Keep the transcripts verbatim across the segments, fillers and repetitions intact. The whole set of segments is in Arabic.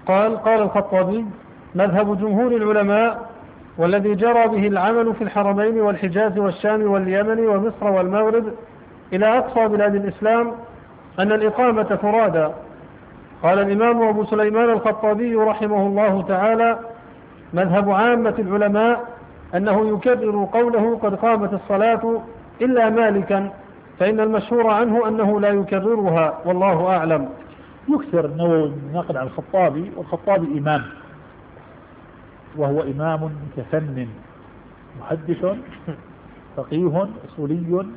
قال قال الخطابي: مذهب جمهور العلماء والذي جرى به العمل في الحرمين والحجاز والشام واليمن ومصر والمغرب إلى أقصى بلاد الإسلام أن الإقامة فرادى. قال الإمام أبو سليمان الخطابي رحمه الله تعالى: مذهب عامة العلماء أنه يكرر قوله قد قامت الصلاة إلا مالكا، فإن المشهور عنه أنه لا يكررها، والله أعلم. يكثر النووي من نقل عن الخطابي، والخطابي إمام، وهو إمام متفنن محدث فقيه أصولي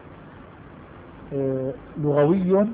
لغوي،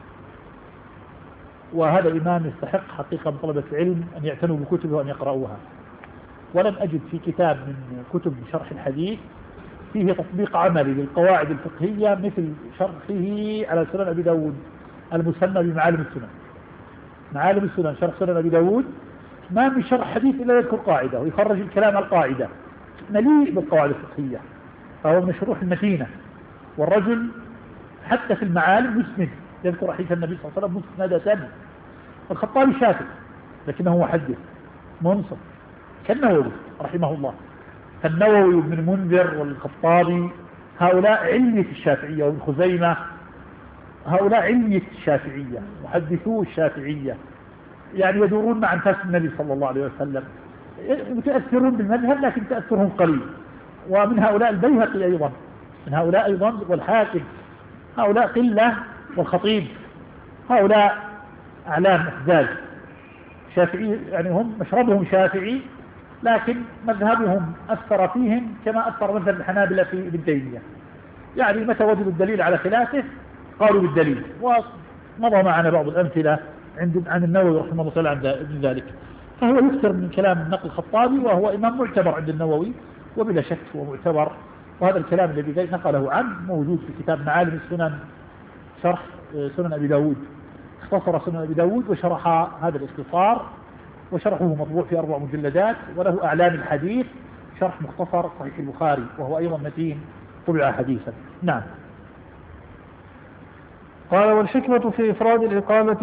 وهذا الإمام يستحق حقيقة طلبة العلم أن يعتنوا بكتبه وأن يقرأوها. ولم أجد في كتاب من كتب شرح الحديث فيه تطبيق عملي للقواعد الفقهية مثل شرحه على سنن أبي داود المسمى بمعالم السنن. معالم السنن شرح سنن أبي داود ما من شرح حديث إلا يذكر قاعدة ويخرج الكلام على القاعدة، مليء بالقواعد الفقهية، فهو من الشروح المتينة. والرجل حتى في المعالم مسند، يذكر حديث النبي صلى الله عليه وسلم مسندة. الخطابي شافعي لكنه محدث منصف كالنووي رحمه الله. فالنووي وابن المنذر والخطابي هؤلاء علية الشافعية، وابن خزيمة هؤلاء علية الشافعية، محدثو الشافعية، يعني يدورون مع انفاس النبي صلى الله عليه وسلم، متأثرون بالمذهب لكن تأثرهم قليل. ومن هؤلاء البيهقي أيضا، من هؤلاء أيضا والحاكم، هؤلاء قلة، والخطيب، هؤلاء أعلام أحزاب شافعي، يعني هم مشربهم شافعي لكن مذهبهم أثر فيهم كما أثر مذهب الحنابلة في ابن تيمية، يعني متى وجدوا الدليل على خلافه قالوا بالدليل. ومضى معنا بعض الأمثلة عند عن النووي رحمه الله تعالى عن ذلك. فهو يكثر من كلام نقل الخطابي، وهو إمام معتبر عند النووي وبلا شك هو معتبر. وهذا الكلام الذي نقله عنه موجود في كتاب معالم السنن، شرح سنن أبي داود، اختصر سنن أبي داود وشرح هذا الاختصار، وشرحه مطبوع في أربع مجلدات، وله أعلام الحديث شرح مختصر صحيح البخاري وهو أيضا متين طبع حديثا. نعم. قال: والحكمة في إفراد الإقامة